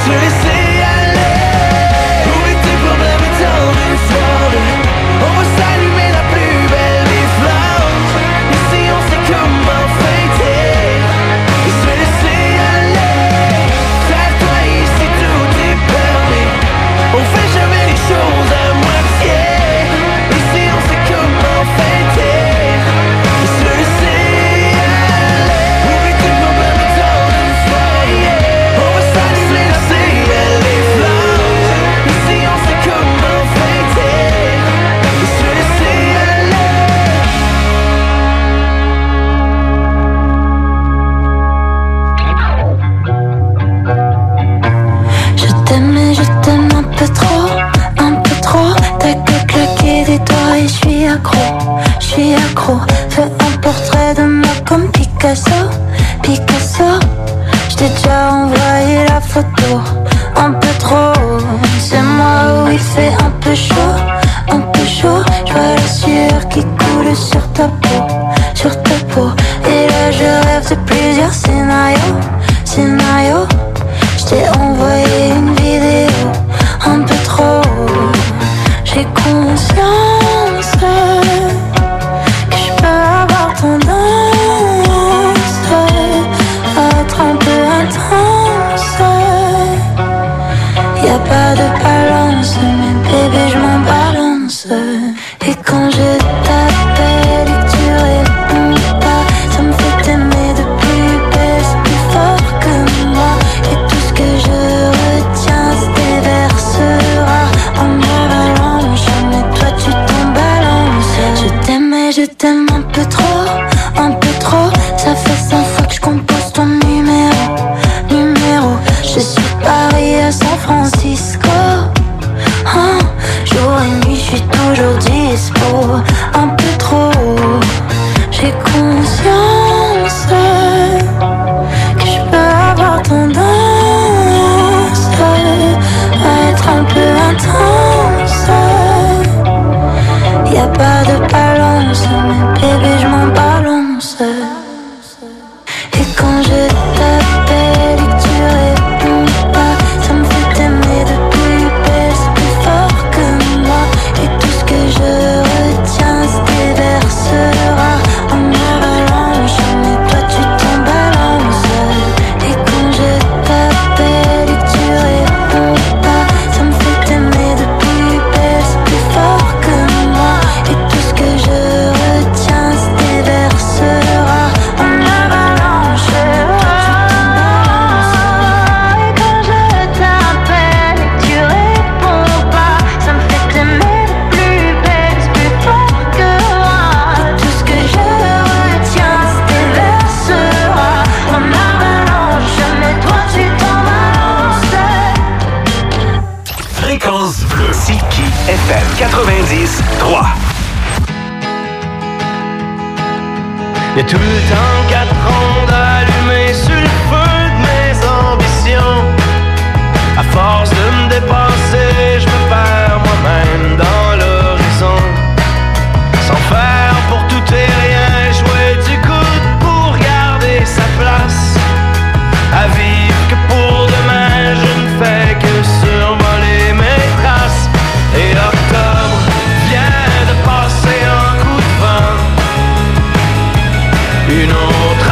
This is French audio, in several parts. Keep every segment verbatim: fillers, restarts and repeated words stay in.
se laisser aller. Oublie tes problèmes dans une soirée. On va s'allumer la plus belle des flammes. Ici on sait comment fêter et se laisser aller. Faire toi ici tout est permis. On fait jamais les choses à moitié. Ici on sait comment fêter et se laisser aller. Oublie tes problèmes dans une soirée. On va s'allumer la plus belle des flammes. Ici on sait comment fêter et se laisser aller. Je t'aime et je t'aime un peu trop, un peu trop. T'as que claquer des doigts et je suis accro, je suis accro. Fais un portrait de moi comme Picasso, Picasso. Je t'ai déjà envoyé la photo, un peu trop. C'est moi où il fait un peu chaud, un peu chaud. Je vois la sueur qui coule sur ta peau, sur ta peau. Et là je rêve de plusieurs scénarios, scénarios. Je t'ai envoyé une vidéo, un peu trop. J'ai conscience que je peux avoir tendance à être un peu intense. Y'a pas de balance, mais bébé je m'en balance. Et quand je t'appelle et que tu réponds pas, ça me fait t'aimer de plus belle, c'est plus fort que moi. Et tout ce que je retiens se déversera en avalanche. Mais toi tu t'en balances. Je t'aime et je t'aime un peu trop, un peu trop. Ça fait cent fois que je compose ton numéro, numéro. Je suis Paris à San Francisco. Hein, jour et nuit, je suis toujours dispo. Un peu trop. J'ai conscience que je peux avoir tendance à être un peu intense. Y'a pas de balance, mais bébé je m'en balance. Et quand je t'appelle et que tu réponds pas, ça me fait t'aimer de plus belle, c'est plus fort que moi. Et tout ce que je retiens se déversera en avalanche. Mais toi tu t'en balances. Et quand je t'appelle et que tu réponds pas, ça me fait t'aimer de plus belle, c'est plus fort que moi. Et tout ce que je retiens se déversera en avalanche. Toi tu t'en balances. Et quand je t'appelle et que tu réponds pas, ça me fait t'aimer de plus belle, c'est plus fort que moi. Et tout ce que je retiens se déversera en avalanche. Mais toi tu t'en balances. Fréquence Bleue. Silky F M quatre-vingt-dix trois. Y'a tout le temps quatre ans d'allumer sur le feu de mes ambitions. À force de me dépasser, je me perds moi-même dans l'horizon. Sans faire pour tout et rien, jouer du coude pour garder sa place. À vivre que pour demain, je ne fais que survoler mes traces. Et octobre vient de passer un coup de vent. Une autre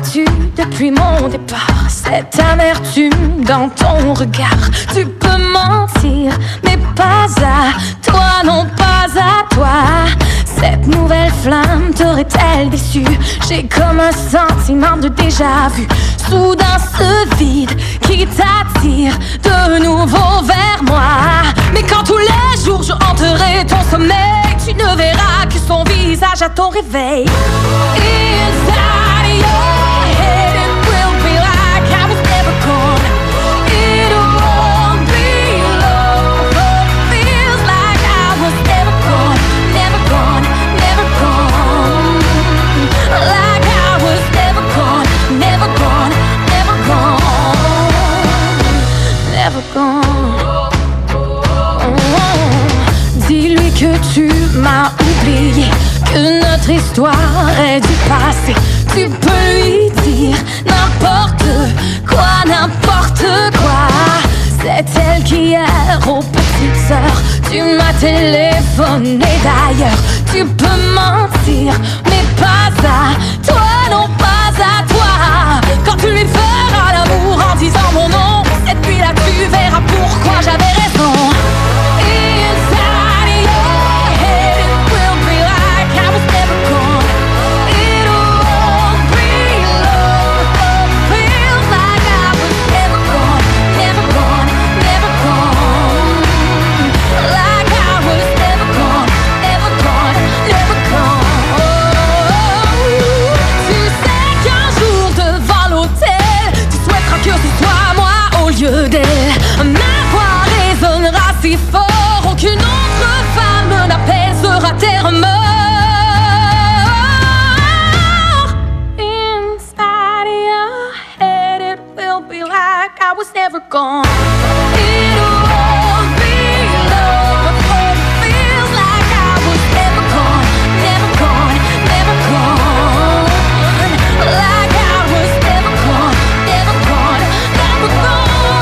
as-tu depuis mon départ? Cette amertume dans ton regard. Tu peux mentir, mais pas à toi, non pas à toi. Cette nouvelle flamme t'aurait-elle déçu? J'ai comme un sentiment de déjà-vu. Soudain ce vide qui t'attire de nouveau vers moi. Mais quand tous les jours je hanterai ton sommeil, tu ne verras que son visage à ton réveil. Inside your head it will be like I was never gone. It won't be long, but it feels like I was never gone. Never gone, never gone. Like I was never gone. Never gone, never gone. Never gone. Oh. Dis-lui que tu m'as oublié, que notre histoire est du passé. Tu peux lui dire n'importe quoi, n'importe quoi. C'est elle qui est aux petites heures. Tu m'as téléphoné d'ailleurs. Tu peux mentir, mais pas à toi, non pas à toi. Quand tu lui feras l'amour en disant mon nom, cette nuit-là tu verras pourquoi j'avais raison. Inside your head it will be like I was never gone. It won't be long, but it feels like I was never gone. Never gone, never gone. Like I was never gone. Never gone, never gone. Tu sais qu'un jour devant l'hôtel, tu souhaiteras que ce soit moi au lieu d'elle. Ma voix résonnera si fort, aucune autre femme n'apaisera tes remords. Inside your head it will be like I was never gone. It won't be long, but it feels like I was never gone. Never gone, never gone. Like I was never gone. Never gone, never gone.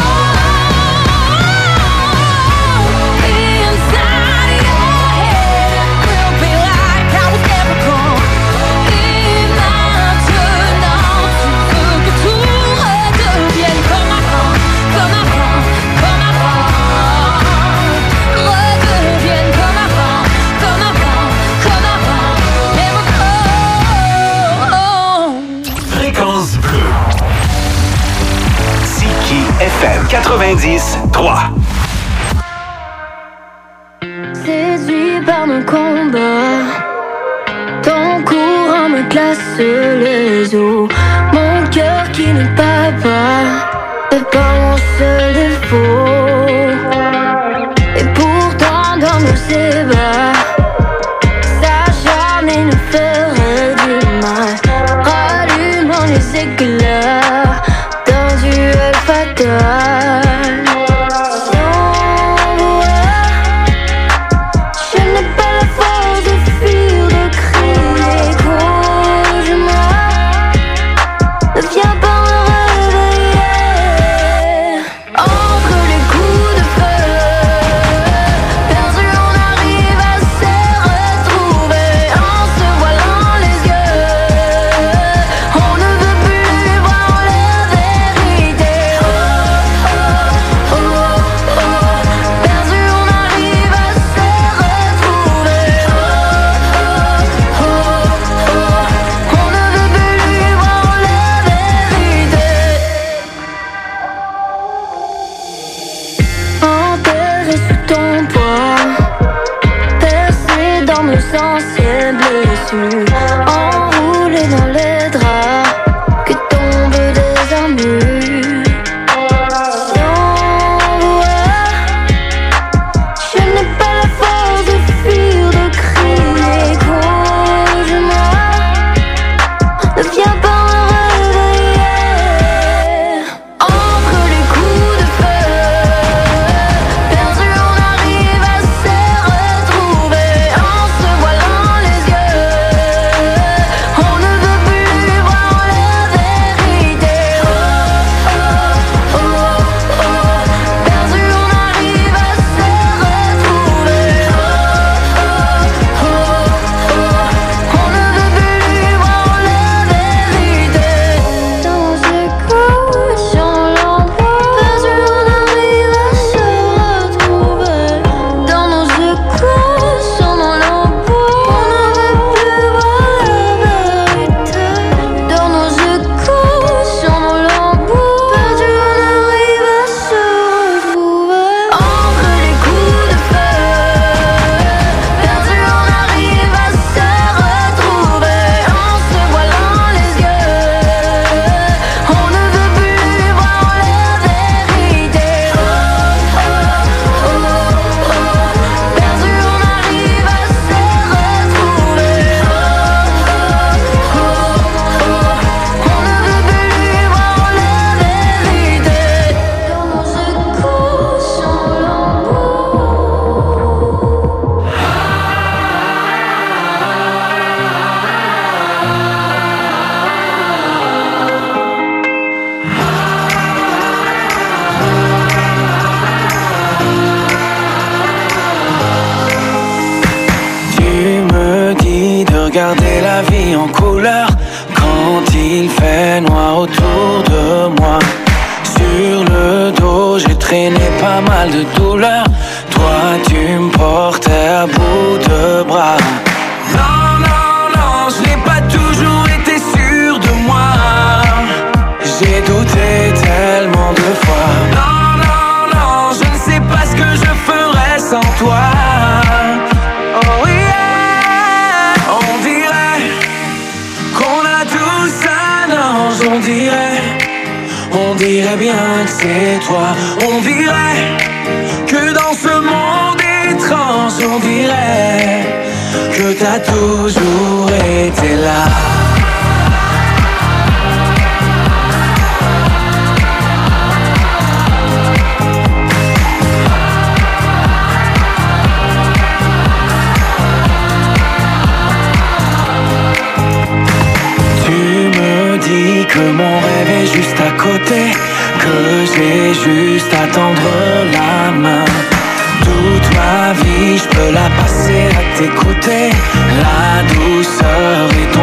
Inside your head it will be like I was never gone. Et maintenant tu veux que tout redevienne comme avant, comme avant, comme avant. Redevienne comme avant, comme avant, comme avant. Never gone. Fréquence bleue. Ziki F M quatre-vingt-dix trois. Séduit par mon combat, ton courant me glace les os. Mon cœur qui ne bat pas, c'est pas mon seul défaut. Et pourtant dans nos ébats, s'acharner nous ferait du mal. Rallumons les éclats d'un duel fatal. Enroulé dans les draps que tombent des armures. Sans voir, je n'ai pas la force de fuir, de crier cause-moi. Ne viens pas me réveiller. Entre les coups de feu, perdu on arrive à se retrouver en se voilant les yeux. regarder la vie en couleur quand il fait noir autour de moi. Sur le dos, j'ai traîné pas mal de douleurs. Toi, tu me portais à bout de bras. Non, non, non, je n'ai pas toujours été sûr de moi. J'ai douté tellement de fois. Non, non, non, je ne sais pas ce que je ferais sans toi. Oh yeah. On dirait qu'on a tous un ange. On dirait, on dirait bien que c'est toi. On dirait que dans ce monde étrange, on dirait que t'as toujours été là. Que mon rêve est juste à côté, que j'ai juste à tendre la main. Toute ma vie, je peux la passer à t'écouter. La douceur et